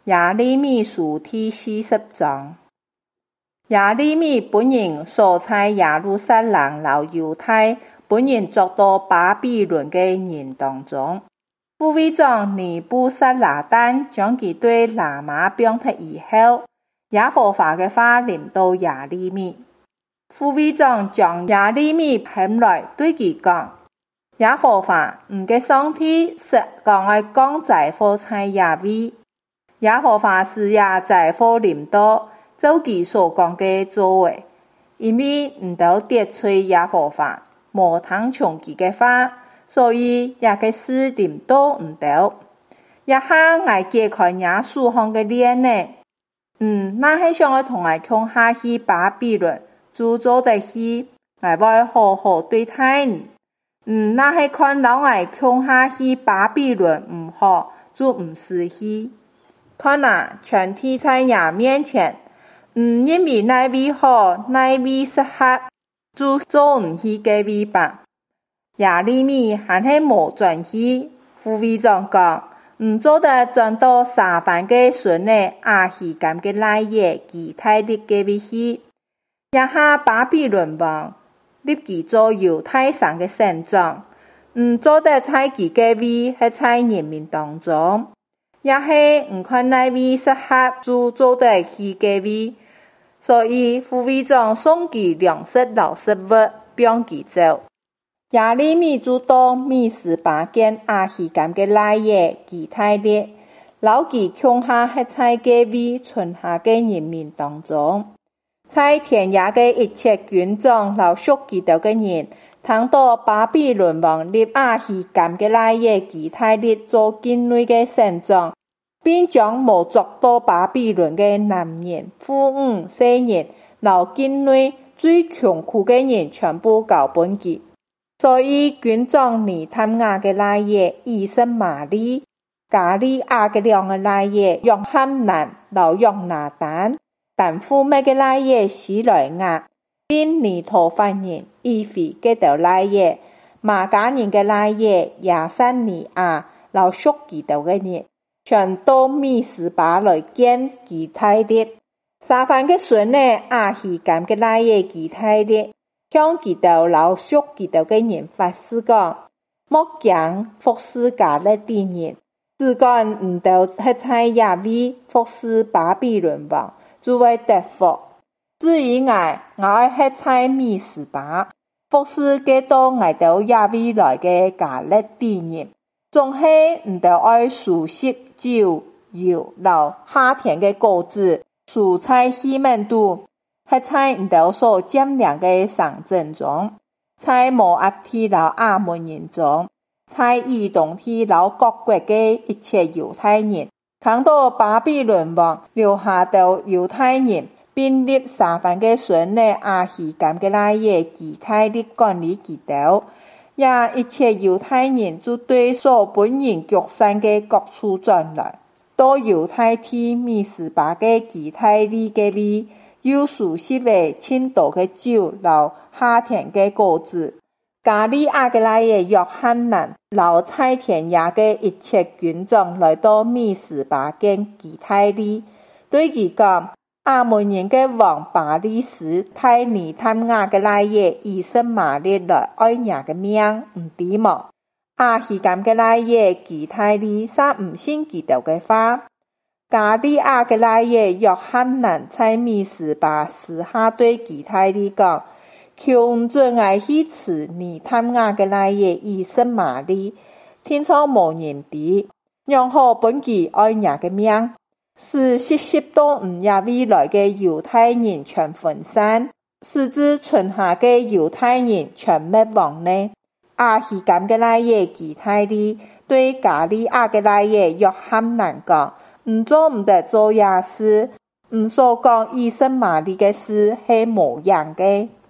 耶利米书第40章。耶利米本人所在耶路撒冷和犹太本人作到巴比伦的人当中，护卫长尼布撒拉丹将其对喇嘛表达以后，耶和华的话临到耶利米。护卫长将耶利米喊来对其讲：耶和华你的上帝说讲爱降灾祸在耶位，耶和华使也灾祸临到，照其所讲的做的，因为唔到得罪耶和华，无通从其的话，所以也个事临到唔到。也下爱揭开耶稣行的脸呢？那是想要同爱穷下去巴比伦，做做得去，爱要好好对待你。那是看老爱穷下去巴比伦唔好，就唔是去。看啊，全体在耶面前，因为那位好，那位适合，就做唔去嘅位吧。耶利米还是无转去，护卫长讲，做得转到沙番嘅孙呢，阿希甘嘅来耶，其他的嘅位去。也下巴比伦王立其做犹太上嘅省长，做得在其嘅位，喺在人民当中。也是唔看那位适合做得去嘅位，所以护卫长送其粮食老食物，让其走。耶利米就到米斯巴见阿希甘嘅来耶，其他的老其穷下喺在嘅位存下嘅人民当中，在田野嘅一切军长老属其到嘅人，听到巴比伦王立阿希甘嘅来耶，其他的做境内嘅省长，并将无作到巴比伦嘅男人、妇女、少年，老境内最穷苦嘅人全部交本其。所以军长尼探雅嘅来耶，以实玛利、加利亚嘅两个来耶，约翰南、老约拿丹，但父咩嘅来耶史莱亚，并尼陀凡人、以菲嘅条来耶，马加人嘅来耶，亚山尼亚，老属其条嘅人。全都米斯巴来见其他的，沙番嘅孙呢，阿希甘嘅来耶其他的，向其条老属其条嘅人发誓讲，莫讲服侍加勒底人，只讲唔到喺在耶位服侍巴比伦王，就会得福。至于我喺在米斯巴服侍几多我到耶位来嘅加勒底人。总是唔得爱熟悉酒、油、老夏天嘅果子、蔬菜西门度，喺在唔得所占量嘅上阵中，在摩押地老亚门人中，在移动地老各国嘅一切犹太人，看到巴比伦王留下到犹太人，并立沙番嘅孙呢阿希甘嘅来耶，其他的管理其道。也一切犹太人就对所本人局散嘅各处转来，到犹太地米斯巴嘅其他里嘅位，有熟悉嘅青岛嘅酒，老夏天嘅果子，加利亚嘅来嘅约翰南，老菜田野嘅一切军长来到米斯巴见其他里，对其讲。阿门人嘅王巴利斯派尼探雅嘅来耶，以实玛利来爱人嘅命唔抵毛。阿希甘嘅来耶，其他里三唔信其条嘅话。加利亚嘅来耶，约翰南在米斯巴私下对其他里讲，求准爱去辞尼探雅嘅来耶，以实玛利，天窗无人敌，让好本其爱人嘅命。是70多唔也未来嘅犹太人全分散，使之存下嘅犹太人全灭亡呢？阿希甘嘅来耶其他里对加利亚嘅来耶约翰南讲，唔做唔得做也事，唔所讲以实玛利嘅事系无样嘅。